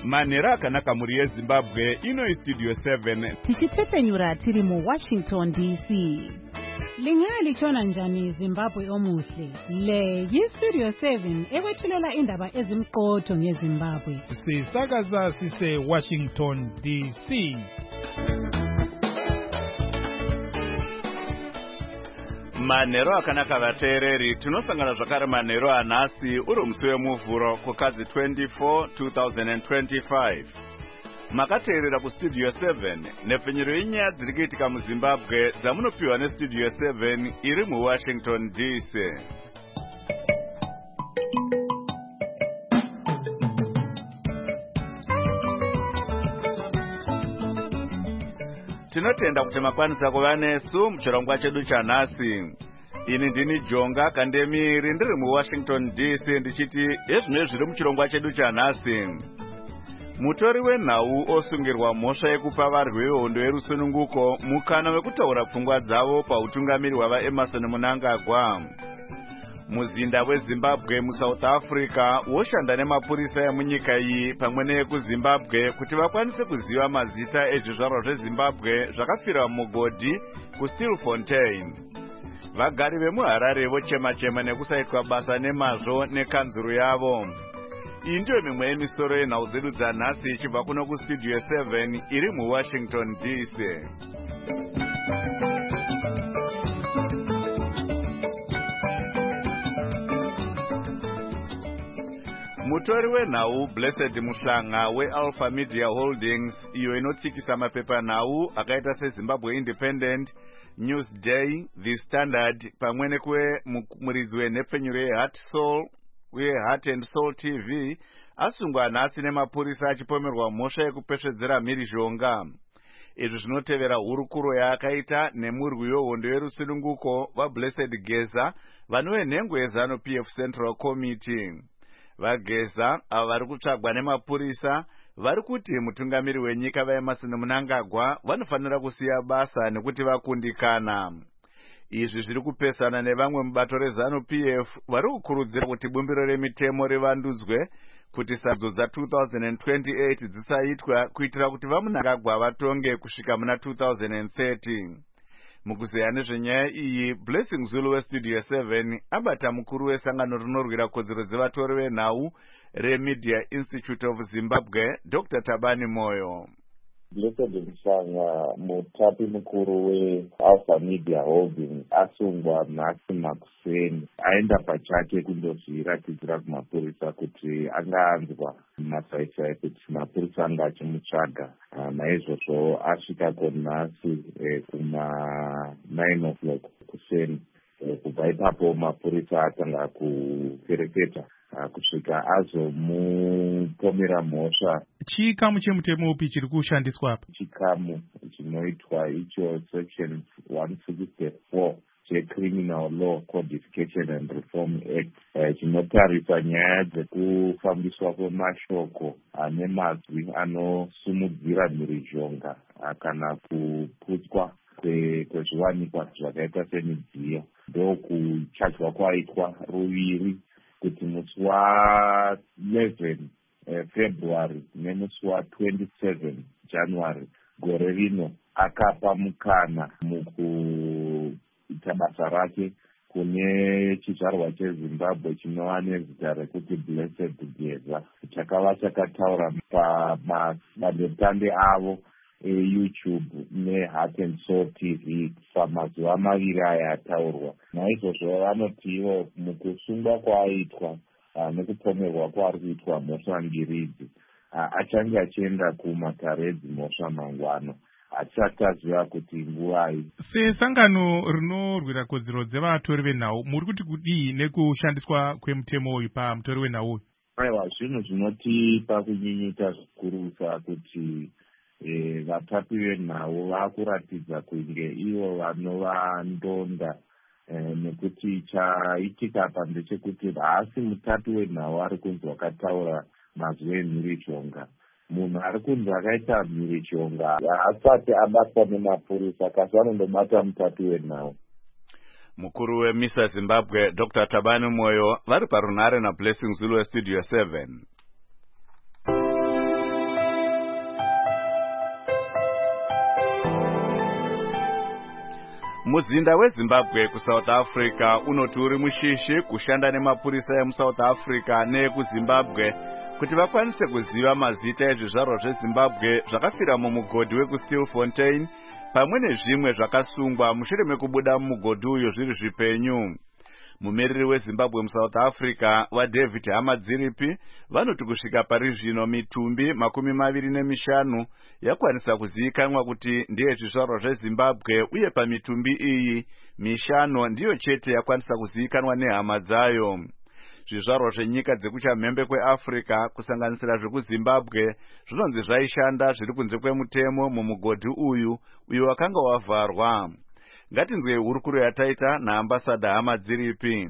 Manhero akanaka muri yeZimbabwe ino Studio 7 tichitepenyura tiri mu Washington DC. Lingalichona njani Zimbabwe omuhle? Le yiStudio 7 ewethulela indaba ezimqotho ngeZimbabwe. Sisakaza sise Washington DC. Manhero akanaka vateereri, tinosangana zvakare manhero anhasi uri musi wemuvhuro kukadzi 24 2025. Makateerera kuStudio 7 nepfenyuro yenyaya dziri kuitika muZimbabwe dzamunopiwa neStudio 7 iri muWashington DC. Tinotenda kuti makwanisa kuva nesu muchirongwa chedu chanhasi. Ini ndini Jonga Kandemiri ndiri muWashington DC ndichiti ezvino zviri muchirongwa chedu chanhasi. Mutori wenhau osungirwa mhosva yekupa varwi vehondo yerusununguko mukana wekutaura pfungwa dzavo pautungamiri hwavaEmmerson Mnangagwa. Muzinda weZimbabwe muSouth Africa woshanda nemapurisa emunyika iyi pamwe neyekuZimbabwe kuti vakwanise kuziva mazita ezvizvarwa zveZimbabwe zvakafira mugodhi kuStilfontein. Vagari vemuHarare vochema-chema nekusaitwa basa nemazvo nekanzuru yavo. Iyi ndiyo mimwe yemisoro yenhau dzedu dzanhasi ichibva kuno kuStudio 7 iri muWashington DC. Mutori wenhau Blessed Muhlanga weAlpha Media Holdings iyo inotsikisa mapepanhau akaita seZimbabwe Independent, Newsday, The Standard pamwe nekuwemuridzi wenhepfenyuro yeHeart and Soul TV asungwa nhasi nemapurisa achipomerwa mhosva yekupesvedzera mhirizhonga. Izvi zvinotevera hurukuro yaakaita nemurwi wehondo yerusununguko vaBlessed Geza vanove nhengo yeZANU-PF Central Committee. VaGeza ava vari kutsvagwa nemapurisa vari kuti mutungamiri wenyika vaEmmerson Mnangagwa vanofanira kusiya basa nekuti vakundikana. Izvi zviri kupesana nevamwe mubato reZANU-PF vari kukurudzira kuti bumbiro remitemo rivandudzwe kuti sadzo dza2028 dzisaitwa kuitira kuti vaMnangagwa vatonge kusvika muna 2030. Mukuzeya nezvenyaya iyi, Blessing Zulu weStudio 7 abata mukuru wesangano rinorwira kodzero dzevatori venhau reMedia Institute of Zimbabwe, Dr. Tabani Moyo. Blessed Muhlanga, mutapi mukuru weAlpha Media Holdings, asungwa nhasi makuseni. Aenda pachake kundozviratidzira kumapurisa kuti angaanzwa masaisai kuti mapurisa anga achimutsvaga. Naizvozvo asvika konhasi kuma 9 o'clock kuseni. Kubva ipapo mapurisa atanga kupereketa kusvika azomupomera mhosva. Chikamu chemutemo upi chiri kushandiswa apa? Chikamu chinoitwa icho section 164 cheCriminal Law Codification and Reform Act chinotarisa nyaya dzekufambiswa kwemashoko ane mazwi anosumudzira mhirizhonga kana kuputswa kwezviwanikwa zvakaita semidziyo. Ndokuchatywa kwaitwa ruviri kuti musi wa11 February nemusi wa27 January gore rino akapa mukana mukuita basa rake kune chizvarwa cheZimbabwe chinova nezita rekuti Blessed Geza, chakava chakataura pamadandemutande avo YouTube neHeart and Soul TV pamazuva maviri aya ataurwa. Naizvozvo vanoti ivo mukusungwa kwaaitwa nekupomerwa kwaari kuitwa mhosva mbiri idzi achange achienda kumatare edzimhosva mangwana hatisati taziva kuti nguvai. Sesangano rinorwira kodzero dzevatori venhau, muri kuti kudii nekushandiswa kwemutemo uyu pamutori wenhau uyu? Aiwa, zvinhu zvinotipa kunyinyita zvikurusa kuti vatapi venhau vakuratidza kunge ivo vanova ndonda, nekuti chaitika apa ndechekuti haasi mutapi wenhau ari kunzi wakataura mazwi emhirizhonga. Munhu ari kunzi akaita mhirizhonga haasati abatwa nemapurisa kasi anondobata mutapi wenhau. Mukuru weMISA Zimbabwe Dr. Tabani Moyo vari parunhare naBlessing Zulu weStudio 7. Muzinda weZimbabwe kuSouth Africa unoti uri mushishi kushanda nemapurisa emuSouth Africa neekuZimbabwe kuti vakwanise kuziva mazita ezvizvarwa zveZimbabwe zvakafira mumugodhi wekustilfontein pamwe nezvimwe zvakasungwa mushure mekubuda mumugodhi uyu zviri zvipenyu. Mumiriri weZimbabwe muSouth Africa waDavid Hamadziripi vanoti kusvika pari zvino mitumbi 25 yakwanisa kuzivikanwa kuti ndiye zvizvarwa zveZimbabwe, uye pamitumbi iyi 5 ndiyo chete yakwanisa kuzivikanwa nehama dzayo. Zvizvarwa zvenyika dzekuchamhembe kweAfrica kusanganisira zvekuZimbabwe zvinonzi zvaishanda zviri kunze kwemutemo mumugodhi uyu wakanga wavharwa. Ngatinzwe hurukuro yataita naambasada Hamadziripi.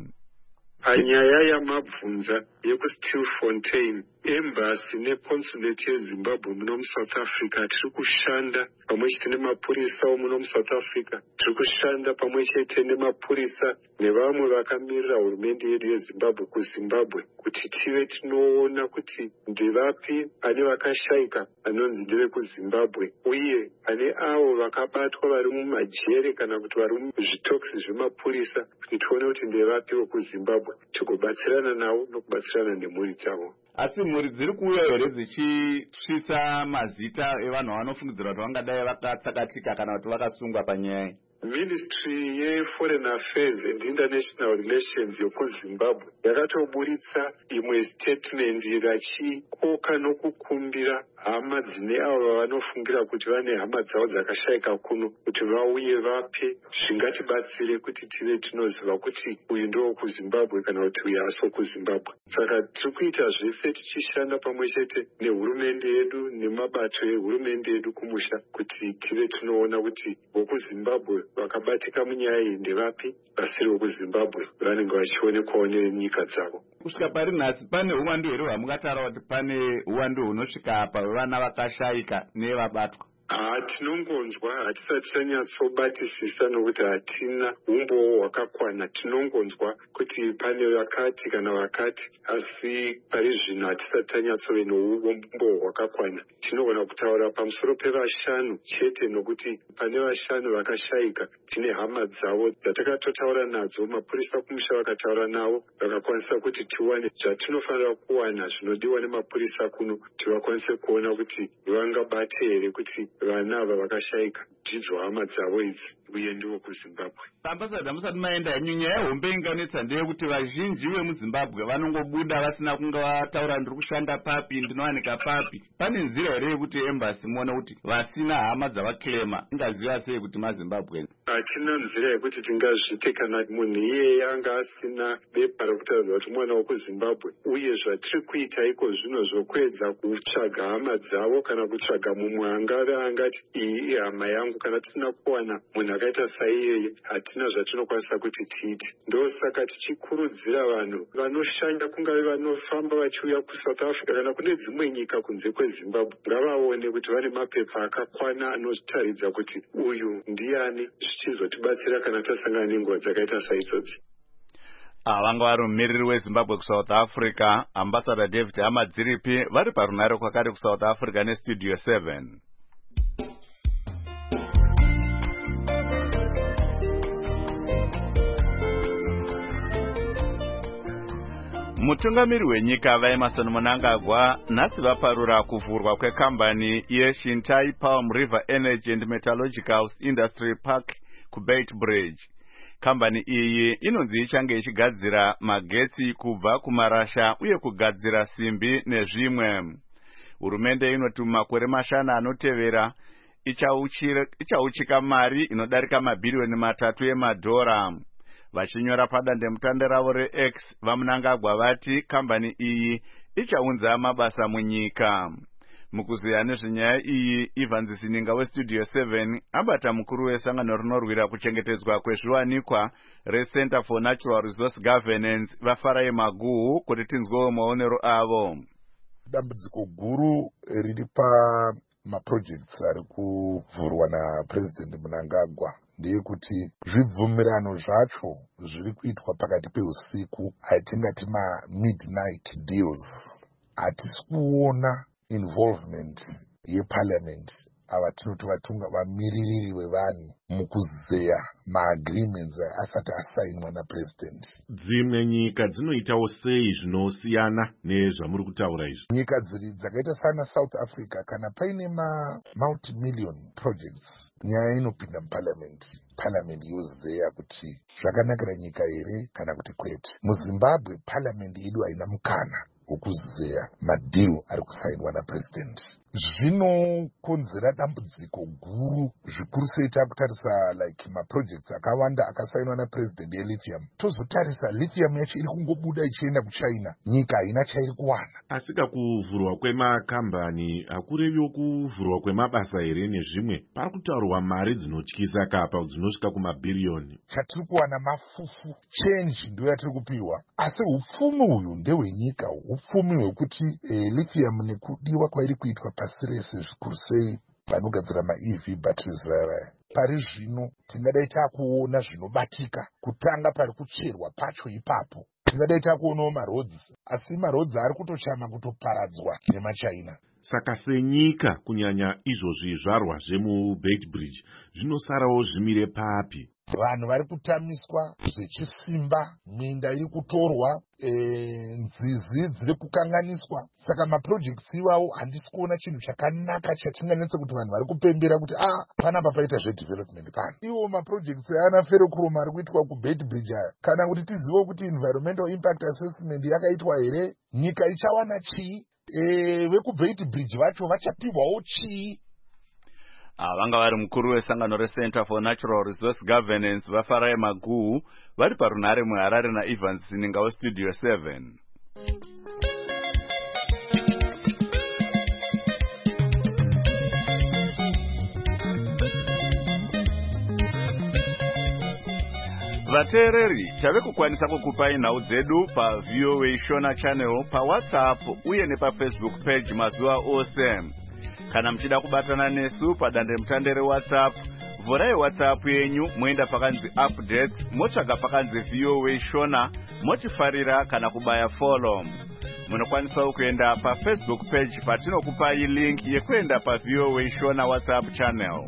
Panyaya yamabvunza yekustilfontein, embassy neconsulate yeZimbabwe muno muSouth Africa tiri kushanda pamwe chete nemapurisa omuno muSouth Africa, tiri kushanda pamwe chete nemapurisa nevamwe vakamirira hurumende yedu yeZimbabwe kuZimbabwe kuti tive tinoona kuti ndevapi pane vakashayika anonzi ndevekuZimbabwe, uye pane avo vakabatwa vari mumajere kana kuti vari muzvitokisi zvemapurisa kuti tione kuti ndevapi vekuZimbabwe tigobatsirana navo nokubatsirana nemhuri dzavo. Asi mhuri dziri kuuya here dzichisvitsa mazita evanhu vanofungidzirwa kuti vangadai vakatsakatika kana kuti vakasungwa panyaya? Ministry yeForeign Affairs and International Relations yokuZimbabwe yakatoburitsa imwe statement vachikoka nokukumbira hama dzine avo vanofungira kuti vane hama dzavo dzakashayika kuno kuti vauye vape zvingatibatsire kuti tive tinoziva kuti uyu ndowo kuZimbabwe kana kuti uyu asi kuZimbabwe. Saka tiri kuita zvese tichishanda pamwe chete nehurumende yedu nemabato ehurumende yedu kumusha kuti tive tinoona kuti vokuZimbabwe vakabatika munyaya iyi ndevapi, vasiri vokuZimbabwe vanenge vachionekwawo nenyika dzavo. Kusvika pari nhasi pane uwandu here hwamungatara kuti pane uwandu hunosvika apa hwevana vakashayika nevabatwa? Tinongonzwa, hatisati tanyatsobatisisa nokuti hatina umbowo hwakakwana. Tinongonzwa kuti pane vakati kana vakati, asi pari zvino hatisati tanyatsove noumbowo hwakakwana. Tinogona kutaura pamusoro pe5 chete nokuti pane 5 vakashayika tine hama dzavo dzatakatotaura nadzo, mapurisa kumusha vakataura navo vakakwanisa kuti tiwane zvatinofanira kuwana zvinodiwa nemapurisa kuno kuti vakwanise kuona kuti vangabate here kuti vana ava vakashayika dzidzo hama dzavo idzi uye ndiwo kuZimbabwe. Ambassador, musati maenda henyu, nyaya yehombe inganetsa ndeyekuti vazhinji vemuZimbabwe vanongobuda vasina kunge vataura ndiri kushanda papi, ndinowanika papi. Pane nzira here yekuti embassy muone kuti vasina hama dzavakilema ingaziva sei kuti maZimbabwe? Hatina nzira yekuti tingazvite kana munhu iyeye anga asina bepa rekutaridza kuti mwana wekuZimbabwe, uye zvatiri kuita iko zvino zvokuedza kutsvaga hama dzavo kana kutsvaga mumwe angati iyi ihama yangu. Kana tisina kuwana munhu akaita saiyeye hatina zvatinokwanisa kuti tiite. Ndosaka tichikurudzira vanhu vanoshanda kungave vanofamba vachiuya kuSouth Africa kana kune dzimwe nyika kunze kweZimbabwe ngavaone kuti vane mapepa akakwana anotaridza kuti uyu ndiani, zvichizotibatsira kana tasangana nenguva dzakaita saidzodzi. Vanga vari mumiriri weZimbabwe kuSouth Africa, Ambassador David Hamadziripi, vari parunare kwakare kuSouth Africa neStudio 7. Mutungamiri wenyika vaEmmerson Mnangagwa nhasi vaparura kuvhurwa kwekambani yeShintai Palm River Energy and Metallurgical Industry Park kuBeit Bridge. Kambani iyi inonzi ichange ichigadzira magetsi kubva kumarasha uye kugadzira simbi nezvimwe. Hurumende inoti mumakore 5 anotevera ichauchika mari inodarika mabhirioni 3 emadhora. Vachinyora padandemutande ravo reX, vaMnangagwa vati kambani iyi ichaunza mabasa munyika. Mukuziya nezvenyaya iyi, Ivan Zininga weStudio 7 abata mukuru wesangano rinorwira kuchengetedzwa kwezviwanikwa reCenter for Natural Resource Governance vaFarai Maguhu kuti tinzwewo maonero avo. Dambudziko guru riri pamaprojects ari kuvhurwa naPresident Mnangagwa ndeyekuti zvibvumirano zvacho zviri kuitwa pakati peusiku, atingati midnight deals, hatisi kuona involvement yeparliament ava tinoti vamiririri vevanhu mukuzeya maagreements asati asainwa napresident. Dzimwe nyika dzinoitawo sei zvinosiyana nezvamuri kutaura izvi? Nyika dzakaita sana South Africa kana paine multi-million projects, nyaya inopinda parliament yozeya kuti zvakanakira nyika here kana kuti kwete. MuZimbabwe parliament yedu haina mukana wekuzeya madhiro ari kusainwa napresident. Zvinokonzera dambudziko guru, zvikuru sei takutarisa like maprojects akawanda akasainwa napresident yelithium. Tozotarisa lithium yacho iri kungobuda ichienda kuchina, nyika haina chairi kuwana. Asika kuvhurwa kwemakambani hakureviwo kuvhurwa kwemabasa here nezvimwe. Pari kutaurwa mari dzinotyisa kapa dzinosvika kumabhiriyoni. Chatiri kuwana mafufu, change ndio yatiri kupiwa, asi upfumi uyu ndehwenyika, upfumi hwekuti lithium nekudiwa kwairi kuitwa pasi rese, zvikuru sei vanogadzira ma-EV batteries vaya. Pari zvino tingadai takuona zvinobatika, kutanga pari kucherwa pacho ipapo. Tingadai takuonawo marodzi, asi marodzi ari kutochama kutoparadzwa nemachina. Saka senyika, kunyanya izvozvi zvizvarwa zvemuBeitbridge, zvinosarawo zvimire papi? Vanhu vari kutamiswa zvechisimba, minda iri kutorwa, nzizi dziri kukanganiswa. Saka maprojects iwawo handisi kuona chinhu chakanaka chatinganetse kuti vanhu vari kupembera kuti panapa paita zvedevelopment pano. Iwo maprojects ana ferrochrome ari kuitwa kuBeitbridge aya, kana kuti tizive kuti environmental impact assessment yakaitwa here, nyika ichawana chii? VekuBeitbridge vacho vachapihwawo chii? Vanga vari mukuru wesangano reCenter for Natural Resource Governance vaFarai Maguhu vari parunhare muHarare naEvans Sininga weStudio 7. Vateereri, tave kukwanisa kukupai nhau dzedu paVOA Shona channel, paWhatsApp uye nepaFacebook page mazuva ose. Kana mchida kubatana nesu padandemutande reWhatsApp, vhurai WhatsApp yenyu moenda pakanzi updates, motsvaga pakanzi VOA Shona, mochifarira kana kubaya follow. Munokwanisawo kuenda paFacebook page patinokupai link yekuenda paVOA Shona WhatsApp channel.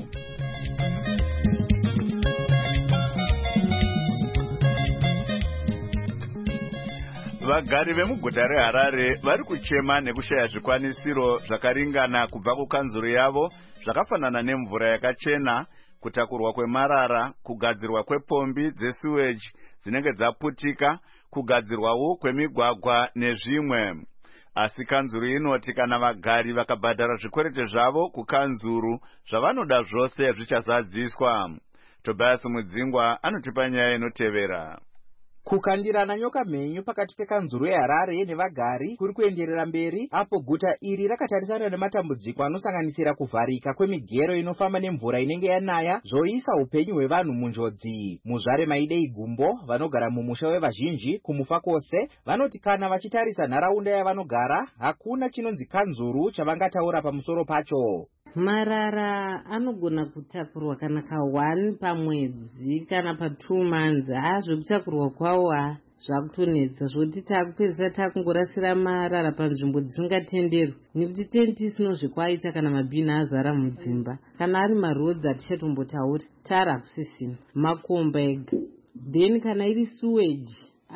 Vagari vemuguta reHarare vari kuchema nekushaya zvikwanisiro zvakaringana kubva kukanzuru yavo, zvakafanana nemvura yakachena, kutakurwa kwemarara, kugadzirwa kwepombi dzesewage dzinenge dzaputika, kugadzirwawo kwemigwagwa nezvimwe. Asi kanzuru inoti kana vagari vakabhadhara zvikwerete zvavo kukanzuru, zvavanoda zvose zvichazadziswa. Tobias Mudzingwa anotipa nyaya inotevera. Kukandirana nyoka mhenyu pakati pekanzuru yeHarare nevagari kuri kuenderera mberi, apo guta iri rakatarisana nematambudziko anosanganisira kuvharika kwemigero inofamba nemvura inenge yanaya, zvoisa upenyu hwevanhu munjodzi. Muzvare Maidei Gumbo, vanogara mumusha wevazhinji kumufa kwose, vanoti kana vachitarisa nharaunda yavanogara, hakuna chinonzi kanzuru chavangataura pamusoro pacho. Marara anogona kutakurwa kana ka1 pamwedzi kana pa2 months. Zvekutakurwa kwawo zvakutonetsa zvoti takupedzisa takungorasira marara panzvimbo dzisingatenderwi, nekuti tenti isinozvekwaita kana mabhini azara mudzimba. Kana ari marodzi hatichatombotauri, tara hakusisina, makomba ega. Then kana iri sewage,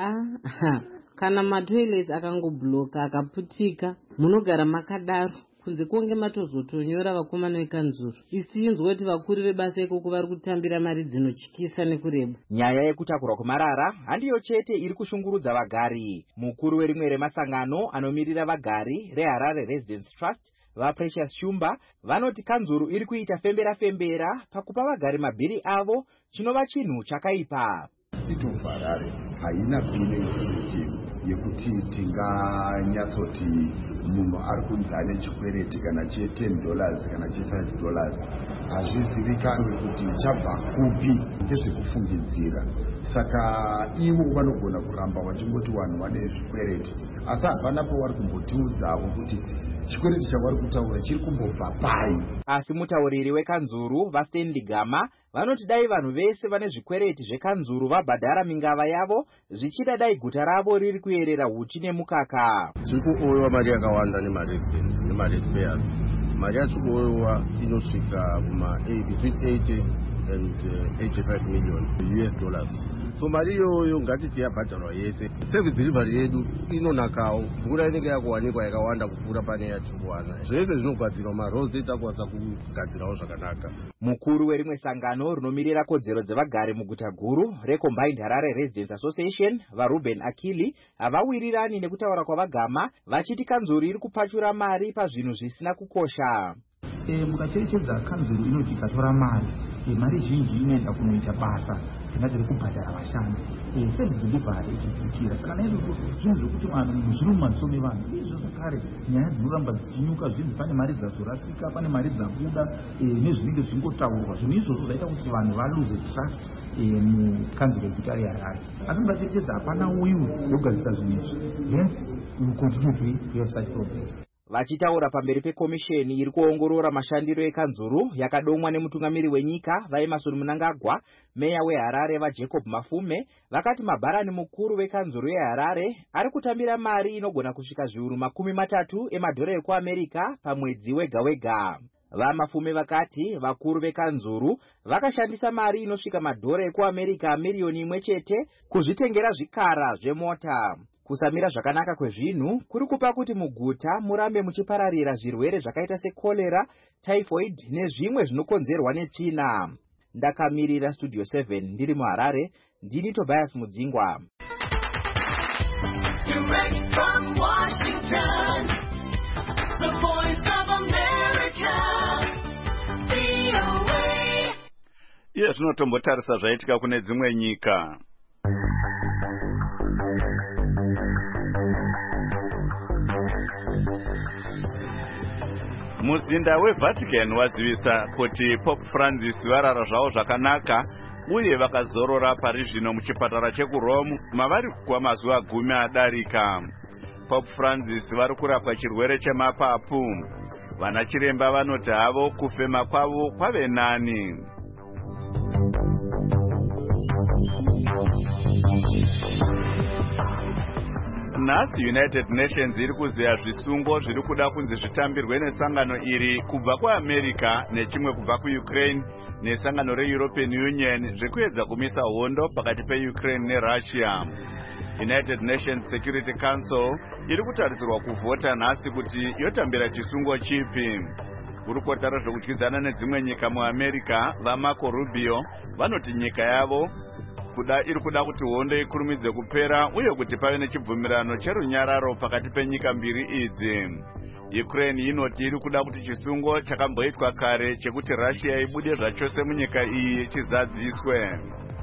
kana matoilets akangobloka akaputika, munogara makadaro kunze konge matozotonyora vakomana vekanzuru. Isi tinzwa kuti vakuru vebasa ikoko vari kutambira mari dzinotyisa nekureba. Nyaya yekutakurwa kwemarara handiyo chete iri kushungurudza vagari. Mukuru werimwe remasangano anomirira vagari reHarare Residence Trust, vaPrecious Shumba, vanoti kanzuru iri kuita fembera pakupa vagari mabhiri avo, chinova chinhu chakaipa. City of Harare haina payment system yekuti tinganyatsoti munhu ari kunzi ane chikwereti kana che$10 kana che$5. Hazvizivikanwe kuti chabva kupi, ndezvekufungidzira. Saka ivo vanogona kuramba vachingoti vanhu vane zvikwereti, asi hapana pavari kumbotiudzawo kuti chikwereti chavari kutaura chiri kumbobva pai. Asi mutauriri wekanzuru vaStanley Gama vanoti dai vanhu vese vane zvikwereti zvekanzuru vabhadhara mingava yavo, zvichida dai guta ravo riri kuyerera huchi nemukaka. Tiri kuoiwa mari yakawanda nemaresidents nemaratepayers mari yacho kuoiwa inosvika between 80 and 85 million US dollars. So mari iyoyo ngatiti yabhadharwa yese. Service delivery yedu inonakawo, mvura inenge yakuwanikwa yakawanda kupfuura pane yatiri kuwana. Zvese zvinogadzirwa, maroads etakwanisa kugadzirawo zvakanaka. Mukuru werimwe sangano rinomirira kodzero dzevagari muguta guru reCombined Harare Residents Association, vaRuben Akili, havawirirani nekutaura kwavagama, vachiti kanzuru iri kupachura mari pazvinhu zvisina kukosha. Mukacherechedza kanzuru inoti ikatora mari zhinji inoenda kunoita basa tingati kubhadhara vashandi. Service delivery ichidzikira, saka naizvozvo zvinhu zvekuti vanhu zviri mumaziso mevanhu izvo zvakare nyaya dzinoramba dzichinyuka, zvinzi pane mari dzazorasika, pane mari dzabuda nezvinenge zvingotaurwa. Zvinhu izvozvo zvaita kuti vanhu valose trust mukanzuro yeguta reHarare. Asi mukacherechedza hapana uyu yogadzika zvinhu izvi, hence we will continue to have such progress. Vachitaura pamberi pekomisheni iri kuongorora mashandiro ekanzuru yakadomwa nemutungamiri wenyika vaEmmerson Mnangagwa, meya weHarare vaJacob Mafume, vakati mabharani mukuru wekanzuru yeHarare ari kutambira mari inogona kusvika zviuru 30 emadhora ekuAmerika pamwedzi wega wega. VaMafume vakati vakuru vekanzuru vakashandisa mari inosvika madhora ekuAmerika milioni 1 chete kuzvitengera zvikara zvemota. Kusamira zvakanaka kwezvinhu kuri kupa kuti muguta murambe muchipararira zvirwere zvakaita sekolera, typhoid nezvimwe zvinokonzerwa netsvina. Ndakamirira Studio 7 ndiri muHarare, ndini Tobias Mudzingwa. Direct from Washington, the voice of America, VOA. Iye zvinotombotarisa zvaitika kune dzimwe nyika. Muzinda weVatican wazivisa kuti Pope Francis varara zvavo zvakanaka uye vakazorora pari zvino muchipatara chekurome mavari kwamazuva 10 adarika. Pope Francis vari kurapwa chirwere chemapapu. Vana chiremba vanoti havo kufema kwavo kwave nani. Nhasi United Nations iri kuzeya zvisungo zviri kuda kunzi zvitambirwe nesangano iri kubva kuAmerica nechimwe kubva kuUkraine nesangano reEuropean Union zvekuedza kumisa hondo pakati peUkraine neRussia. United Nations Security Council iri kutarisirwa kuvhota nhasi kuti yotambira chisungo chipi. Kurukotara zvokudyidzana nedzimwe nyika muAmerica vaMarco Rubio vanoti nyika yavo iri kuda kuti hondo ikurumidze kupera uye kuti pave nechibvumirano cherunyararo pakati penyika mbiri idzi. Ukraine inoti iri kuda kuti chisungo chakamboitwa kare chekuti Russia ibude zvachose munyika iyi chizadziswe.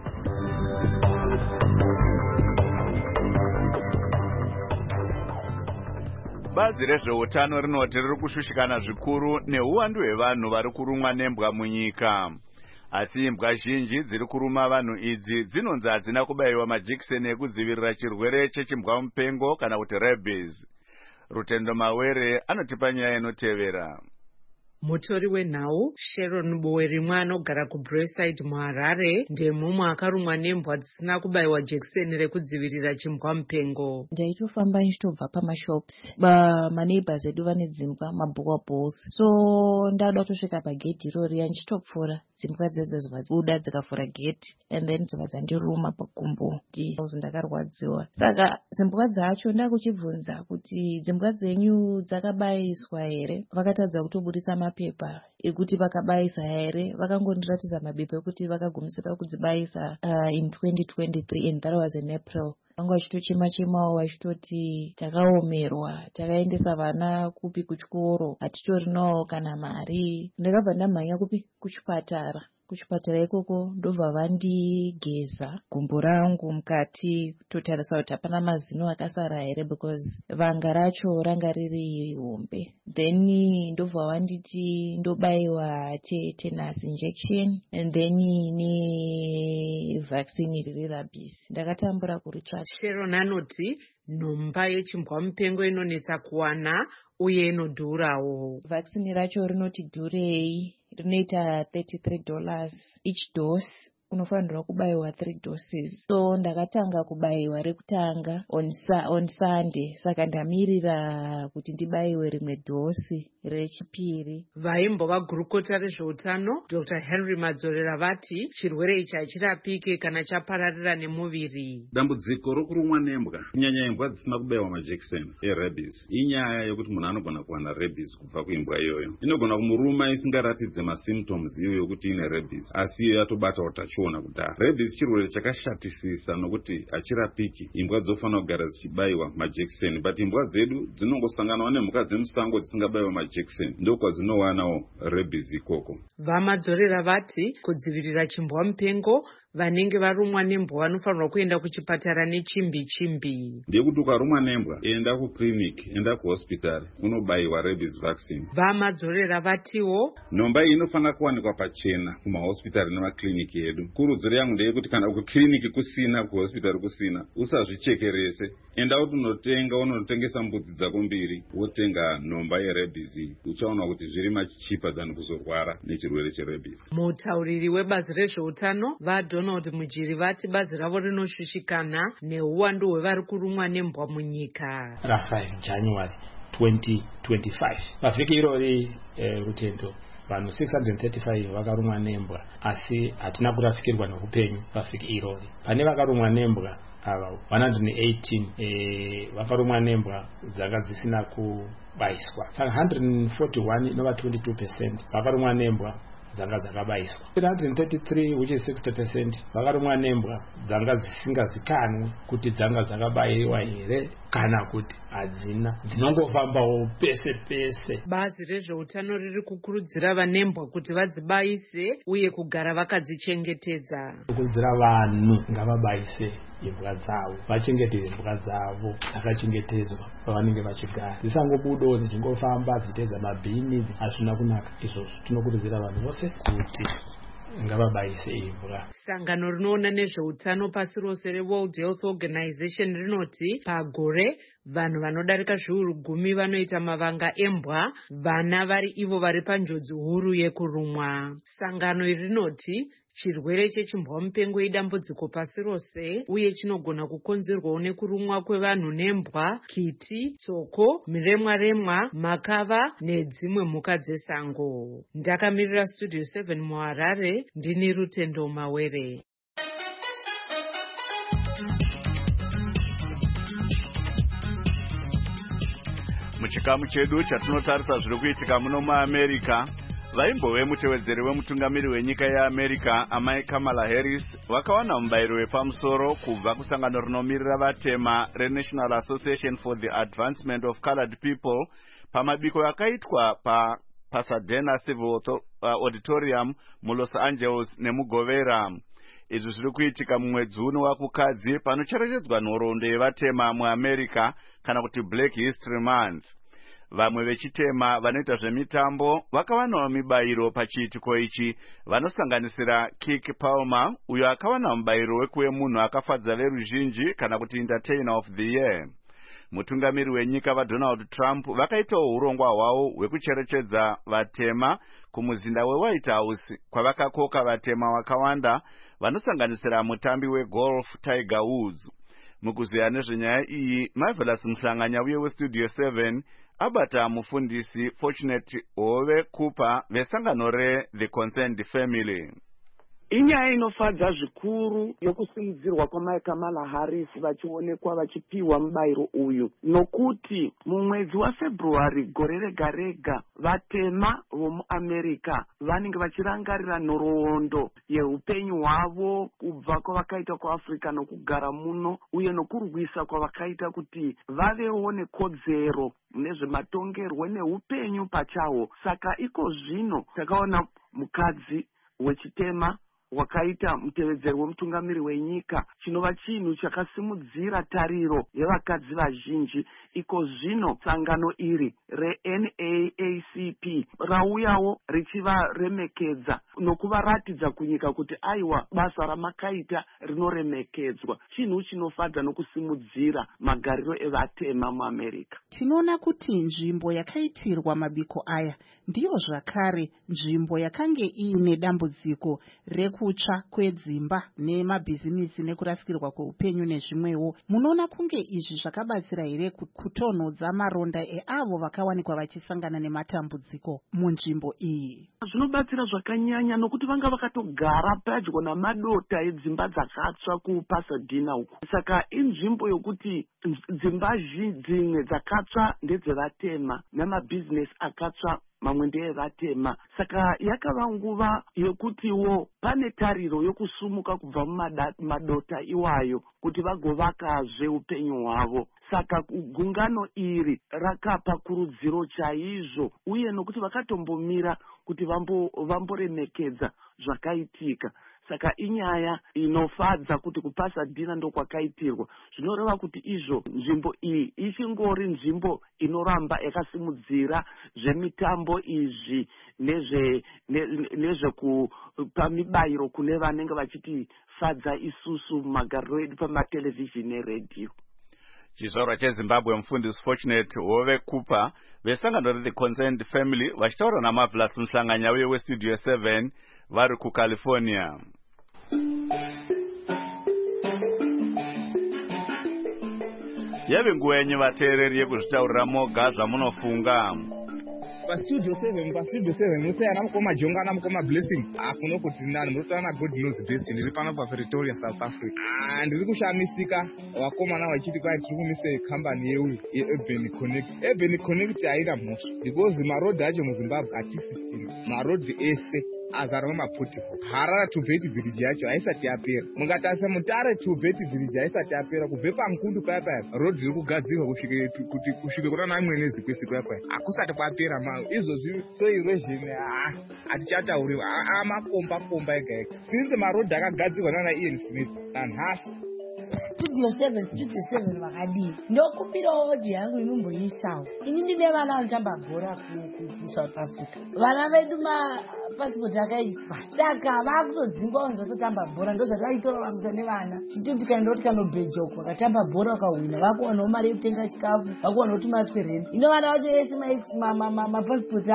Bazi rezveutano rinoti riri kushushikana zvikuru neuwandu hwevanhu vari kurumwa nembwa munyika. Asi imbwa zhinji dziri kuruma vanhu idzi dzinonzi hadzina kubayiwa majekiseni ekudzivirira chirwere chechimbwa mupengo kana kuti rabies. Rutendo Mawere anotipa nyaya inotevera. Mutori wenhau Sharon Bowerimwe anogara kuBraeside muHarare ndemumwe akarumwa nembwa dzisina kubayiwa jekiseni rekudzivirira chimbwa mupengo. Ndaitofamba ndichitobva pamashops maneighbors edu vane dzimbwa mabhukwa balls, so ndada kutosvika pagedhi irori ndichitopfuura dzimbwa dzezvo dzibuda dzikafura gate and then dzikadzandiruma pagumbo ndakarwadziwa. Saka dzimbwa dzacho ndakuchibvunza kuti dzimbwa dzenyu dzakabayiswa here, vakatadza kutobudisa mapepa ekuti vakabayisa here. Vakangondiratidza mabepa ekuti vakagumisira kudzibayisa in 2023 and that was in April. Vanga vachitochema-chemawo vachitoti takaomerwa, takaendesa vana kupi kuchikoro, hatitorinawo kana mari. Ndakabva ndamhanya kupi kuchipatara. Kuchipatara ikoko ndobva vandigeza gumbo rangu mukati kutotarisa kuti hapana mazino akasara here because vanga racho ranga riri hombe. Then ndobva vanditi ndobayiwa tetanus injection and then nevaccine riri rabies. Ndakatambura kuritrat. Sharon anoti nhomba yechimbwa mupengo inonetsa kuwana uye inodhurawo. Vaccine racho rinoti dhurei, rinoita $33 each dose. unofanirwa kubayiwa 3 doses. So ndakatanga kubayiwa rekutanga on Sunday, saka ndamirira kuti ndibayiwe rimwe dhosi rechipiri. Vaimbova gurukota rezveutano Dr. Henry Madzorera vati chirwere ichi hachirapike kana chapararira nemuviri. Dambudziko rokurumwa nembwa, kunyanya imbwa dzisina kubayiwa majekiseni erabies, inyaya yokuti munhu anogona kuwana rabies kubva kuimbwa iyoyo. Inogona kumuruma isingaratidze masymptoms iyoyo kuti ine rabies, asi iyo yatobata utachiona kudhara. Rabies chirwere chakashatisisa nokuti hachirapiki. Imbwa dzofanira kugara dzichibayiwa majekiseni, but imbwa dzedu dzinongosanganawo nemhuka dzemusango dzisingabayiwa majekiseni, ndokwadzinowanao rabies ikoko. Vamadzorera vati kudzivirira chimbwa mupengo vanenge varumwa nembwa vanofanirwa kuenda kuchipatara nechimbi. Ndekuti ukarumwa nembwa enda kuclinic, enda kuhospital unobayiwa rabies vaccine. Vamadzorera vatiwo nhomba iyi inofanira kuwanikwa pachena kumahospitari nemaclinic edu. Kurudziro yangu ndeyekuti kana kuclinic kusina, kuhospitari kusina, usazvichekerese, enda kuti unotenga, unotengesa mbudzi dzako 2 wotenga nhomba yerabies iyi, uchaona kuti zviri machichipa than kuzorwara nechirwere cherabies. Mutauriri webazi rezveutano vaDonald Mujiri vati bazi ravo rinoshushikana neuwandu hwevari kurumwa nembwa munyika. Ra5 January 2025 pavhiki irori rutendo vanhu 635 vakarumwa nembwa, asi hatina kurasikirwa neupenyu pavhiki irori. Pane vakarumwa nembwa ava 118 vakarumwa nembwa dzanga dzisina kubayiswa, saka 141 inova 22% vakarumwa nembwa dzanga dzakabayiswa. 133 which is 60% vakarumwa nembwa dzanga dzisingazikanwi kuti dzanga dzakabayiwa here kana kuti hadzina, dzinongofambawo pese pese. Bazi rezveutano riri kukurudzira vanembwa kuti vadzibayise uye kugara vakadzichengetedza. Kukurudzira vanhu ngavabayise imbwa dzavo, vachengetedze imbwa dzavo dzakachengetedzwa pavanenge vachigara, dzisangobudawo dzichingofamba dzichitedza mabhini, hazvina kunaka izvozvo. Tinokurudzira vanhu vose kuti ngavabayise imbwa. Sangano rinoona nezveutano pasi rose reWorld Health Organization rinoti pagore vanhu vanodarika 10,000 vanoita mavanga embwa, vana vari ivo vari panjodzi huru yekurumwa. Sangano iri rinoti chirwere chechimbwa mupengo idambudziko pasi rose uye chinogona kukonzerwawo nekurumwa kwevanhu nembwa, kiti, tsoko, miremwa-remwa, makava nedzimwe mhuka dzesango. Ndakamirira Studio 7 muHarare, ndini Rutendo Mawere. Muchikamu chedu chatinotarisa zviri kuitika muno muAmerica, vaimbove mutevedzeri wemutungamiri wenyika yeAmerica amai Kamala Harris vakawana mubayiro wepamusoro kubva kusangano rinomirira vatema reNational Association for the Advancement of Colored People pamabiko yakaitwa paPasadena Civil Auditorium muLos Angeles nemuGovera. Izvi zviri kuitika mumwedzi uno wakukadzi panocherechedzwa nhoroondo yevatema muAmerica kana kuti Black History Month. Vamwe vechitema vanoita zvemitambo vakawanawo mibayiro pachiitiko ichi, vanosanganisira Keke Palmer uyo akawana mubayiro wekuve munhu akafadza veruzhinji kana kuti Entertainer of the Year. Mutungamiri wenyika vaDonald Trump vakaitawo urongwa hwavo hwekucherechedza vatema kumuzinda weWhite House kwavakakoka vatema vakawanda vanosanganisira mutambi wegolf Tiger Woods. Mukuziya nezvenyaya iyi, Marvelous Mhlanganya uye weStudio 7 abata mufundisi Fortunate Hove Cooper vesangano reThe Concerned Family. Inyaya inofadza zvikuru yokusimudzirwa kwamai Kamala Harris vachionekwa vachipiwa mubayiro uyu, nokuti mumwedzi waFebruary gore rega rega vatema vomuAmerica vanenge vachirangarira nhoroondo yeupenyu hwavo kubva kwavakaita kuAfrica nokugara muno uye nokurwisa kwavakaita kuti vavewo nekodzero nezvematongerwo neupenyu pachahwo. Saka iko zvino takaona mukadzi wechitema wakaita mutevedzeri wemutungamiri wenyika, chinova chinhu chakasimudzira tariro yevakadzi vazhinji. Iko zvino sangano iri reNAACP rauyawo richivaremekedza nokuvaratidza kunyika kuti aiwa basa ramakaita rinoremekedzwa, chinhu chinofadza nokusimudzira magariro evatema muAmerica. Tinoona kuti nzvimbo yakaitirwa mabiko aya ndiyo zvakare nzvimbo yakange iine dambudziko rekutsva kwedzimba nemabhizinisi nekurasikirwa kweupenyu nezvimwewo. Munoona kunge izvi zvakabatsira here kutonhodza maronda eavo vakawanikwa vachisangana nematambudziko munzvimbo iyi? Zvinobatsira zvakanyanya nokuti vanga vakatogara pedyo namadota edzimba dzakatsva kuPasadena uku. Saka inzvimbo yokuti dzimba dzimwe dzakatsva ndedzevatema namabhizinesi akatsva mamwe ndeevatema. Saka yakava nguva yekutiwo pane tariro yokusumuka kubva mumadota iwayo kuti vagovakazve upenyu hwavo. Saka gungano iri rakapa kurudziro chaizvo, uye nokuti vakatombomira kuti vamboremekedza zvakaitika. Saka inyaya inofadza kuti kuPasadena ndokwakaitirwa. Zvinoreva kuti izvo nzvimbo iyi ichingori nzvimbo inoramba yakasimudzira zvemitambo izvi nezvekupa mibayiro kune vanenge vachitifadza isusu magariro edu pamatelevhizhini neredhiyo. Chizvarwa cheZimbabwe mufundisi Fortunate Hove Cooper vesangano reThe Concerned Family vachitaura naMarvelous Mhlanganya uye weStudio 7 vari kuCalifornia. Yave nguva yenyu vateereri yekuzvitaurira moga zvamunofunga. PaStudio 7 musei ana mukoma Jonga ana mukoma Blessing akuno kuti ndani murotana na God Knows Best. Ndiri pano paPretoria South Africa. Ndiri kushamisika vakomana vachiti kwai tiri kumise company yeUrban Connect. Urban Connect haina mhosva because marodhi acho muZimbabwe hatisisina. Marodhi ese azara mapotihol. Harara to Beti Bridge yacho haisati yapera. Mungatasa Mutare to Beti Bridge haisati yapera. Kubve paNkundu paya rodhi riri kugadzirwa kusvika kuna namwe nezikwesi paya hakusati kwapera ma izvozvi soil erosion hatichatauri makomba ega ega. Since marodhi akagadzirwa nana Ian Smith nanhasi Studio 7 vakadii ndokumbirawo hodhi yangu inomboisawo. Ini ndine vana vanotamba bhora kuSouth Africa. Vana vedu mapasipoti akaiswa saka vakutodzingwa vanozototamba bhora. Ndozvataitora vamusa nevana chiti tikaenda kuti kanobhejoko vakatamba bhora vakahwina vakuwanawo mari yekutenga chikafu vakuwanawo tumatwe rent. Ino vana vacho vese mapasipoti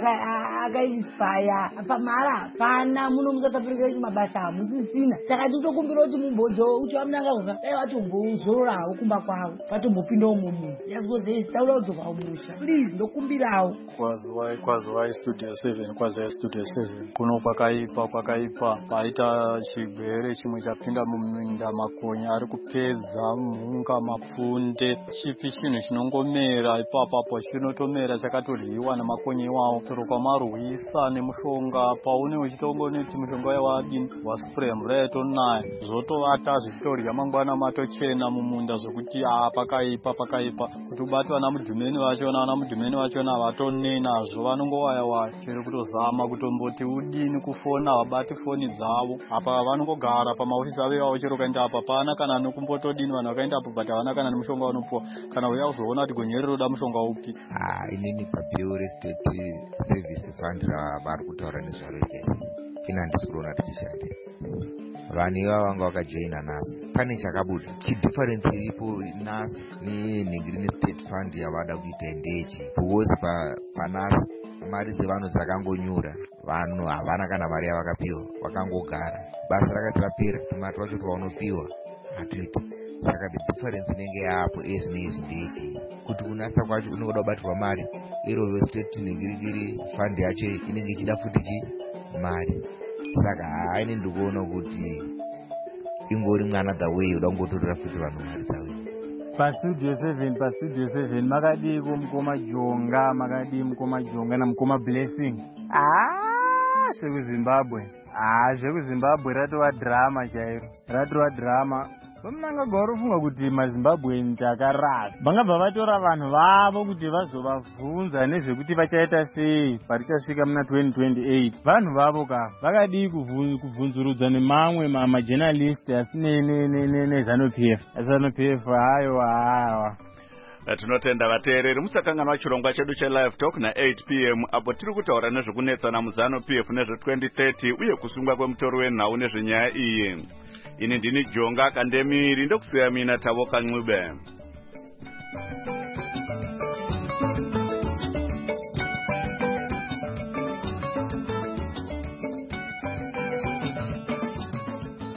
akaispaya pamara hapana. Muno muSouth Africa mabasa hamusisina. Saka titokumbira kuti mumbodzowo uchivamunanga dai vatombozororawo kumba kwavo vatombopindawo mumunhu yazvozezitaura kudzoka umusha please ndokumbirawo. Kwazivai Studio 7 kuno kwakaipa paita chigwere chimwe chapinda muminda makonya ari kupedza mhunga mapfunde chipi chinhu chinongomera ipapapo chinotomera chakatoryiwa namakonya iwawo toro kwamarwisa nemushonga paune uchitongoneti mushonga wadini waspray mvura yatonaya zvotovata zvichitorya mangwana matochena mumunda zvokuti pakaipa kuti ubati vana mudhumeni vachona vatonenazvo vanongowaya chero kutozama kutomboti udini kufona vabati foni dzavo apa vanongogara pamaofisi avo ivavo chero kaenda apa pana kana nokumbotodini vanhu vakaenda apo but havana kana nemushonga vanopuwa kana uya kuzoona kuti gonyere roda mushonga upi. Inini paPure State Service Fund ravari kutaura nezvaro ike ina handisi kuona tichishandira vanhu ivava vanga vakajoina nhasi. Pane chakabuda chidhiferensi iripo nhasi nenhingiri neState Fund yavada kuita ndechi because panhasi mari dzevanhu dzakangonyura vanhu havana kana mari yavakapiwa vakangogara basa rakati rapera tumari twacho twaunopiwa hatuiti. Saka the difference inenge yapo ezvinezvi ndechi kuti kunasa kwacho unoda kubatirwa mari iroyo state nhingirigiri fund yacho inenge ichida futi mari. Saka ini ndikuona kuti ingori mwana the way uda kungotorera futi vanhu mari dzavo. PaStudio 7 makadii kumukoma Jonga namukoma Blessing. Zvekuzimbabwe ratova drama chairo. Vamunanga gauri funga kuti maZimbabwe takarasa vangabva vatora vanhu vavo kuti vazovabvunza nezvekuti vachaita sei parichasvika muna 2028. Vanhu vavo ka vakadii kubvunzurudza nemamwe majournalist asi nezanu-PF hayo. Tinotenda vateereri musakanganwa chirongwa chedu cheLive Talk na8 PM apo tiri kutaura nezvekunetsana muzanu-PF nezve2030 uye kusungwa kwemutori wenhau nezvenyaya iyi. Ini ndini Jonga Kandemiri ndokusiya mina Tavo Kanxube.